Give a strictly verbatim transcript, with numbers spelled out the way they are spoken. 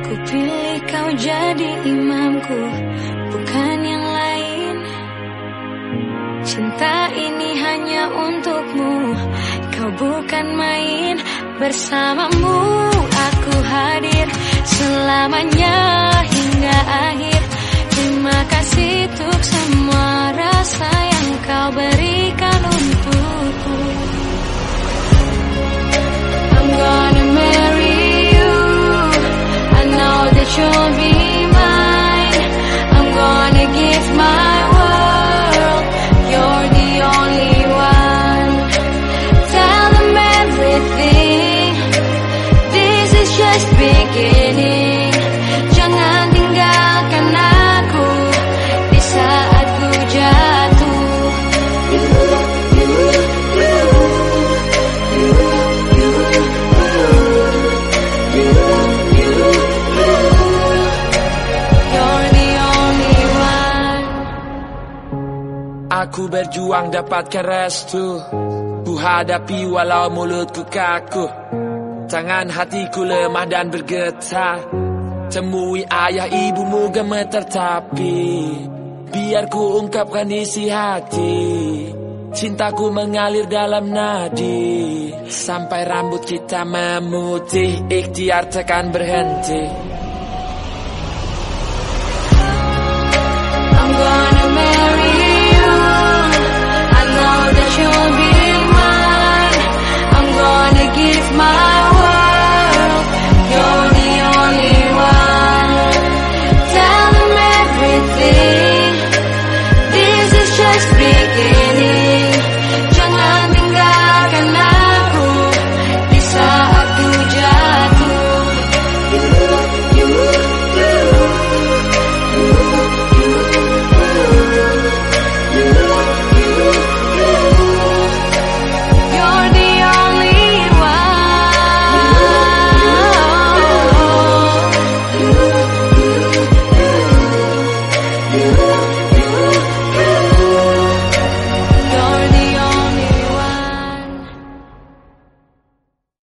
Ku pilih kau jadi imamku, bukan yang lain. Cinta ini hanya untukmu, kau bukan main. Bersamamu aku hadir selamanya hingga akhir. Terima kasih untuk semua rasa yang kau berikan untukku. I'm gonna marry you, I know that you'll be mine. I'm gonna give my world, you're the only one. Tell them everything, this is just beginning. Jangan tinggalkan aku di saat ku jatuh. You, you, you, you, you, you, you, you, you're the only one. Aku berjuang dapatkan restu, ku hadapi walau mulutku kaku. Tangan hatiku lemah dan bergetar. Temui ayah ibumu gemetar tapi biar ku ungkapkan isi hati. Cintaku mengalir dalam nadi sampai rambut kita memutih. Ikhtiar takkan berhenti. I'm gonna